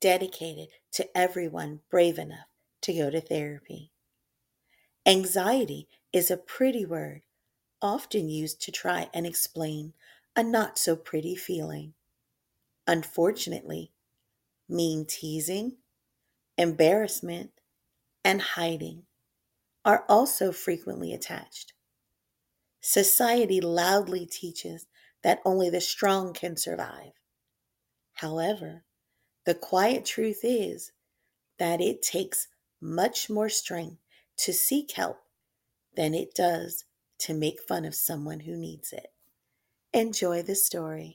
dedicated to everyone brave enough to go to therapy. Anxiety is a pretty word, often used to try and explain a not so pretty feeling. Unfortunately, mean teasing, embarrassment, and hiding are also frequently attached. Society loudly teaches that only the strong can survive. However, the quiet truth is that it takes much more strength to seek help than it does to make fun of someone who needs it. Enjoy the story.